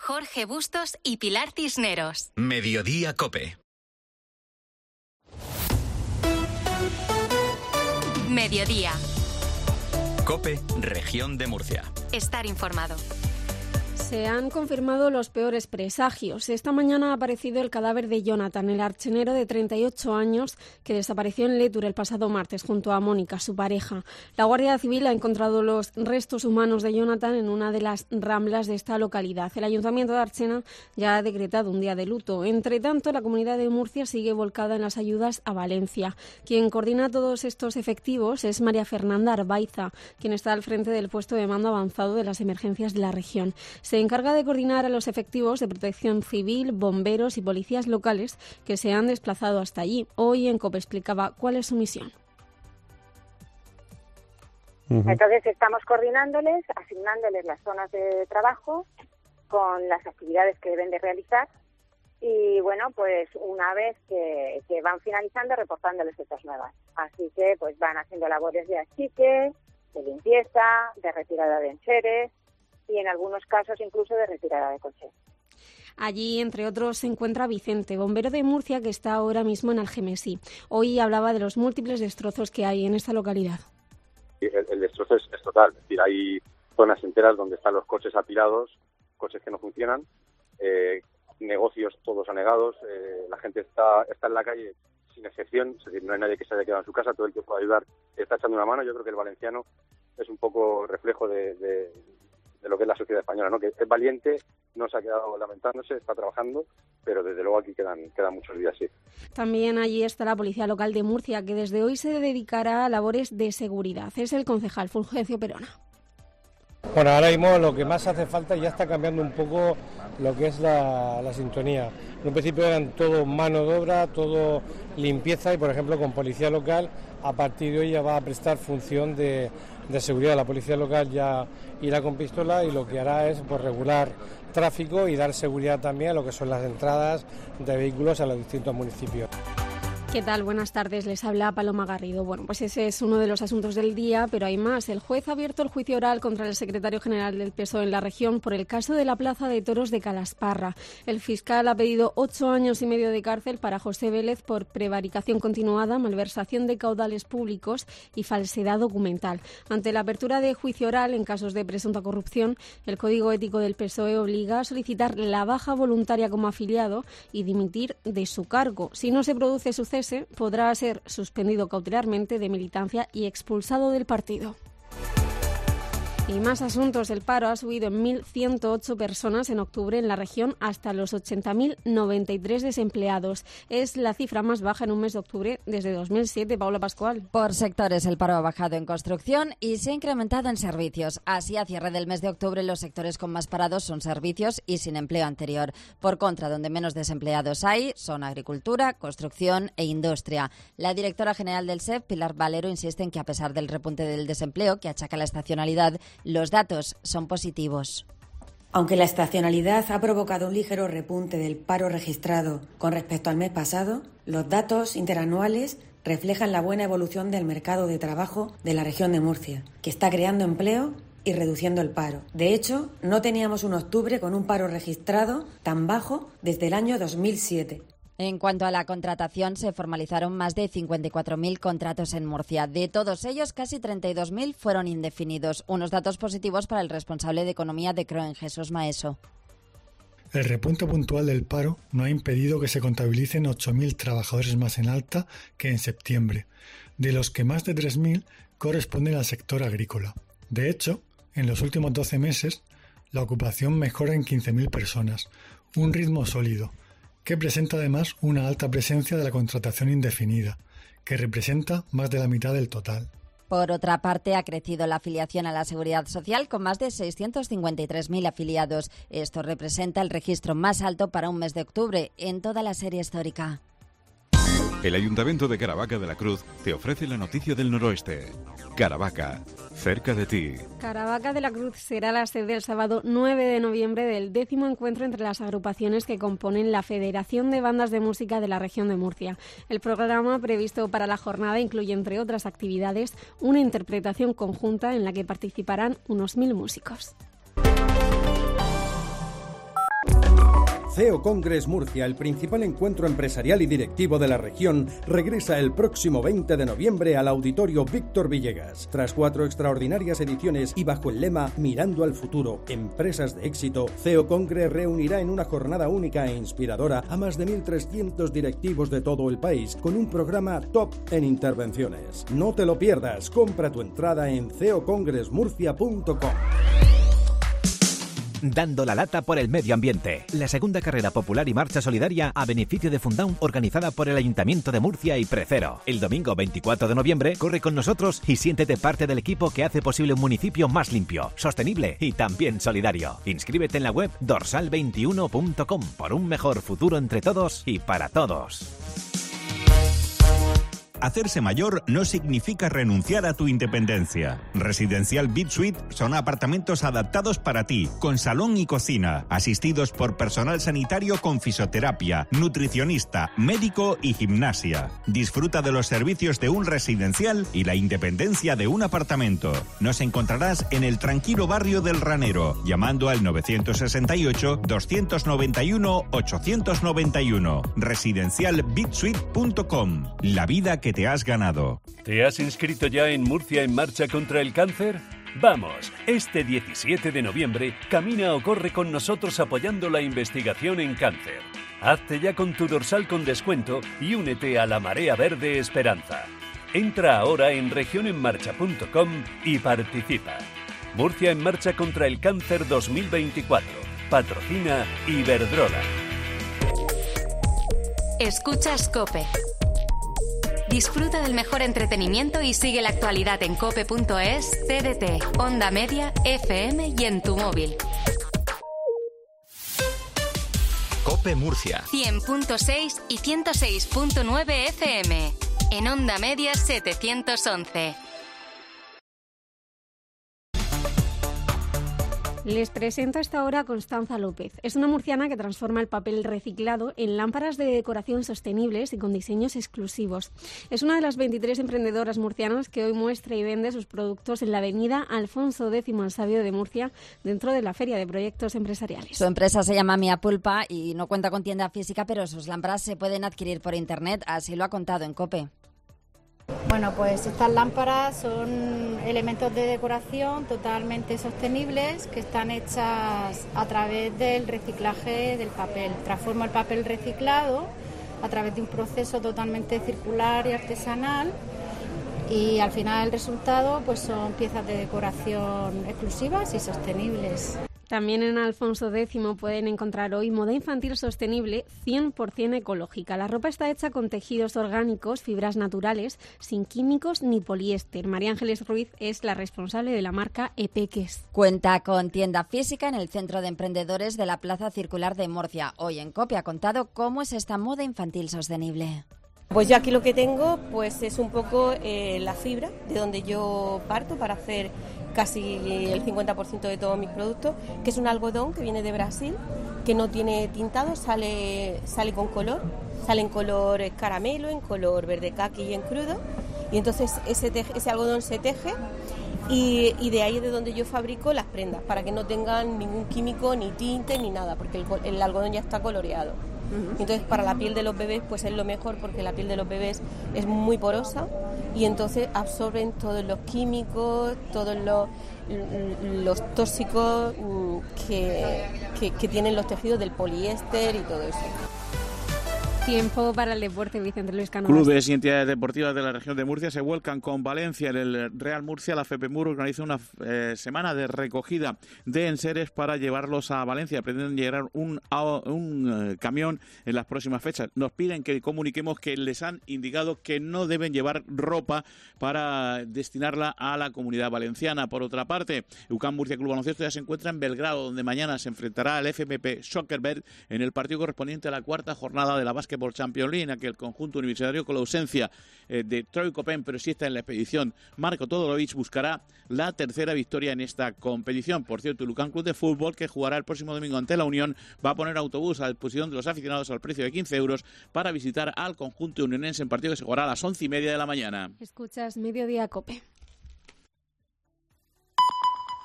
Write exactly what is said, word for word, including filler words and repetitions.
Jorge Bustos y Pilar Cisneros. Mediodía COPE. Mediodía. COPE, Región de Murcia. Estar informado. Se han confirmado los peores presagios. Esta mañana ha aparecido el cadáver de Jonathan, el archenero de treinta y ocho años que desapareció en Létur el pasado martes junto a Mónica, su pareja. La Guardia Civil ha encontrado los restos humanos de Jonathan en una de las ramblas de esta localidad. El Ayuntamiento de Archena ya ha decretado un día de luto. Entre tanto, la Comunidad de Murcia sigue volcada en las ayudas a Valencia. Quien coordina todos estos efectivos es María Fernanda Arbaiza, quien está al frente del puesto de mando avanzado de las emergencias de la región. Se encarga de coordinar a los efectivos de protección civil, bomberos y policías locales que se han desplazado hasta allí. Hoy en COPE explicaba cuál es su misión. Uh-huh. Entonces estamos coordinándoles, asignándoles las zonas de trabajo con las actividades que deben de realizar y bueno, pues una vez que, que van finalizando, reportándoles fechas nuevas. Así que pues van haciendo labores de achique, de limpieza, de retirada de enseres y en algunos casos incluso de retirada de coches. Allí, entre otros, se encuentra Vicente, bombero de Murcia, que está ahora mismo en Algemesí. Hoy hablaba de los múltiples destrozos que hay en esta localidad. El, el destrozo es, es total, es decir, hay zonas enteras donde están los coches apilados, coches que no funcionan, eh, negocios todos anegados, eh, la gente está, está en la calle sin excepción, es decir, no hay nadie que se haya quedado en su casa, todo el que pueda ayudar está echando una mano. Yo creo que el valenciano es un poco reflejo de... de de lo que es la sociedad española, ¿no? Que es valiente, no se ha quedado lamentándose, está trabajando, pero desde luego aquí quedan, quedan muchos días, sí. También allí está la Policía Local de Murcia, que desde hoy se dedicará a labores de seguridad. Es el concejal Fulgencio Perona. Bueno, ahora mismo lo que más hace falta ya está cambiando un poco lo que es la, la sintonía. En un principio eran todo mano de obra, todo limpieza y, por ejemplo, con Policía Local, a partir de hoy ya va a prestar función de, de seguridad. La Policía Local ya irá con pistola y lo que hará es pues, regular tráfico y dar seguridad también a lo que son las entradas de vehículos a los distintos municipios. ¿Qué tal? Buenas tardes, les habla Paloma Garrido. Bueno, pues ese es uno de los asuntos del día, pero hay más. El juez ha abierto el juicio oral contra el secretario general del P S O E en la región por el caso de la Plaza de Toros de Calasparra. El fiscal ha pedido ocho años y medio de cárcel para José Vélez por prevaricación continuada, malversación de caudales públicos y falsedad documental. Ante la apertura de juicio oral en casos de presunta corrupción, el Código Ético del P S O E obliga a solicitar la baja voluntaria como afiliado y dimitir de su cargo. Si no se produce su cese, podrá ser suspendido cautelarmente de militancia y expulsado del partido. Y más asuntos. El paro ha subido en mil ciento ocho personas en octubre en la región hasta los ochenta mil noventa y tres desempleados. Es la cifra más baja en un mes de octubre desde dos mil siete. Paula Pascual. Por sectores, el paro ha bajado en construcción y se ha incrementado en servicios. Así, a cierre del mes de octubre, los sectores con más parados son servicios y sin empleo anterior. Por contra, donde menos desempleados hay son agricultura, construcción e industria. La directora general del S E P, Pilar Valero, insiste en que a pesar del repunte del desempleo que achaca la estacionalidad, los datos son positivos. Aunque la estacionalidad ha provocado un ligero repunte del paro registrado con respecto al mes pasado, los datos interanuales reflejan la buena evolución del mercado de trabajo de la región de Murcia, que está creando empleo y reduciendo el paro. De hecho, no teníamos un octubre con un paro registrado tan bajo desde el año dos mil siete. En cuanto a la contratación, se formalizaron más de cincuenta y cuatro mil contratos en Murcia. De todos ellos, casi treinta y dos mil fueron indefinidos. Unos datos positivos para el responsable de Economía de Croen, Jesús Maeso. El repunte puntual del paro no ha impedido que se contabilicen ocho mil trabajadores más en alta que en septiembre, de los que más de tres mil corresponden al sector agrícola. De hecho, en los últimos doce meses, la ocupación mejora en quince mil personas, un ritmo sólido, que presenta además una alta presencia de la contratación indefinida, que representa más de la mitad del total. Por otra parte, ha crecido la afiliación a la Seguridad Social con más de seiscientos cincuenta y tres mil afiliados. Esto representa el registro más alto para un mes de octubre en toda la serie histórica. El Ayuntamiento de Caravaca de la Cruz te ofrece la noticia del noroeste. Caravaca, cerca de ti. Caravaca de la Cruz será la sede el sábado nueve de noviembre del décimo encuentro entre las agrupaciones que componen la Federación de Bandas de Música de la región de Murcia. El programa previsto para la jornada incluye, entre otras actividades, una interpretación conjunta en la que participarán unos mil músicos. CEO Congress Murcia, el principal encuentro empresarial y directivo de la región, regresa el próximo veinte de noviembre al Auditorio Víctor Villegas. Tras cuatro extraordinarias ediciones y bajo el lema Mirando al futuro, empresas de éxito, CEO Congress reunirá en una jornada única e inspiradora a más de mil trescientos directivos de todo el país con un programa top en intervenciones. No te lo pierdas, compra tu entrada en ceo congress murcia punto com. Dando la lata por el medio ambiente. La segunda carrera popular y marcha solidaria a beneficio de Fundaum, organizada por el Ayuntamiento de Murcia y Precero. El domingo veinticuatro de noviembre, corre con nosotros y siéntete parte del equipo que hace posible un municipio más limpio, sostenible y también solidario. Inscríbete en la web dorsal veintiuno punto com por un mejor futuro entre todos y para todos. Hacerse mayor no significa renunciar a tu independencia. Residencial Bitsuite son apartamentos adaptados para ti, con salón y cocina, asistidos por personal sanitario con fisioterapia, nutricionista, médico y gimnasia. Disfruta de los servicios de un residencial y la independencia de un apartamento. Nos encontrarás en el tranquilo barrio del Ranero, llamando al nueve seis ocho, dos nueve uno, ocho nueve uno. residencial bitsuite punto com. La vida que te has ganado. ¿Te has inscrito ya en Murcia en Marcha contra el Cáncer? Vamos, este diecisiete de noviembre camina o corre con nosotros apoyando la investigación en cáncer. Hazte ya con tu dorsal con descuento y únete a la Marea Verde Esperanza. Entra ahora en región en marcha punto com y participa. Murcia en Marcha contra el Cáncer dos mil veinticuatro. Patrocina Iberdrola. Escuchas COPE. Disfruta del mejor entretenimiento y sigue la actualidad en cope punto es, T D T, Onda Media, F M y en tu móvil. COPE Murcia. cien punto seis y ciento seis punto nueve F M. En Onda Media setecientos once. Les presento hasta ahora a Constanza López. Es una murciana que transforma el papel reciclado en lámparas de decoración sostenibles y con diseños exclusivos. Es una de las veintitrés emprendedoras murcianas que hoy muestra y vende sus productos en la avenida Alfonso X el Sabio de Murcia, dentro de la Feria de Proyectos Empresariales. Su empresa se llama Mia Pulpa y no cuenta con tienda física, pero sus lámparas se pueden adquirir por internet, así lo ha contado en COPE. Bueno, pues estas lámparas son elementos de decoración totalmente sostenibles que están hechas a través del reciclaje del papel. Transformo el papel reciclado a través de un proceso totalmente circular y artesanal y al final el resultado pues son piezas de decoración exclusivas y sostenibles. También en Alfonso X pueden encontrar hoy moda infantil sostenible cien por ciento ecológica. La ropa está hecha con tejidos orgánicos, fibras naturales, sin químicos ni poliéster. María Ángeles Ruiz es la responsable de la marca Epeques. Cuenta con tienda física en el Centro de Emprendedores de la Plaza Circular de Murcia. Hoy en COPE ha contado cómo es esta moda infantil sostenible. Pues yo aquí lo que tengo pues es un poco eh, la fibra de donde yo parto para hacer casi el cincuenta por ciento de todos mis productos, que es un algodón que viene de Brasil, que no tiene tintado, sale, sale con color, sale en color caramelo, en color verde caqui y en crudo, y entonces ese, teje, ese algodón se teje y, y de ahí es de donde yo fabrico las prendas, para que no tengan ningún químico, ni tinte, ni nada, porque el, el algodón ya está coloreado. Entonces para la piel de los bebés pues es lo mejor, porque la piel de los bebés es muy porosa y entonces absorben todos los químicos, todos los, los tóxicos que, que, que tienen los tejidos del poliéster y todo eso. Tiempo para el deporte, Vicente Luis Cano. Clubes y entidades deportivas de la región de Murcia se vuelcan con Valencia. En el Real Murcia, la FEPEMUR organiza una eh, semana de recogida de enseres para llevarlos a Valencia. Pretenden llegar un, a, un eh, camión en las próximas fechas. Nos piden que comuniquemos que les han indicado que no deben llevar ropa para destinarla a la comunidad valenciana. Por otra parte, UCAM Murcia Club Baloncesto ya se encuentra en Belgrado, donde mañana se enfrentará al F M P Soccerbet en el partido correspondiente a la cuarta jornada de la Básquetbol Champions League, en aquel conjunto universitario con la ausencia eh, de Troy Copen, pero sí está en la expedición. Marco Todorovic buscará la tercera victoria en esta competición. Por cierto, el UCAM Club de Fútbol, que jugará el próximo domingo ante la Unión, va a poner autobús a disposición de los aficionados al precio de quince euros para visitar al conjunto unionense en partido que se jugará a las once y media de la mañana. Escuchas Mediodía COPE.